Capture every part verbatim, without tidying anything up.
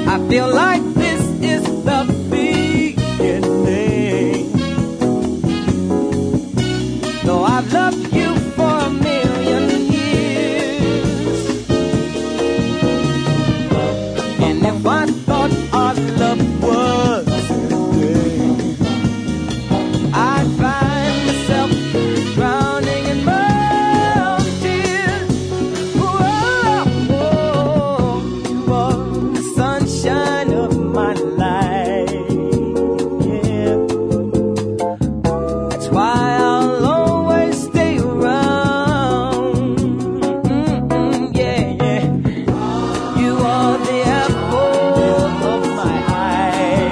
I feel like this is the beginning. Though I've loved you for a million years, and if I thought our love was ending, I'd find myself drowning in my own tears. Whoa, whoa, you are the sunshine of my life. Yeah, that's why I'll always stay around. Mm-mm, yeah, yeah. You are the apple of my eye.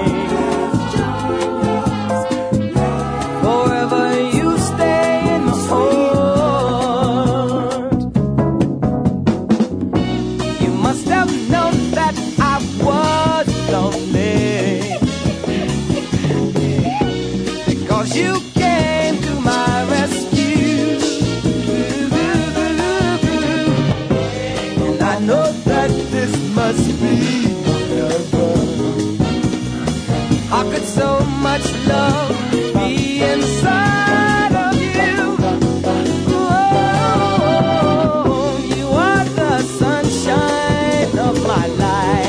Forever you stay in my heart. You must have known that I was lonely, because you came to my rescue. And I know that this must be heaven. How could so much love be inside of you? Oh, you are the sunshine of my life.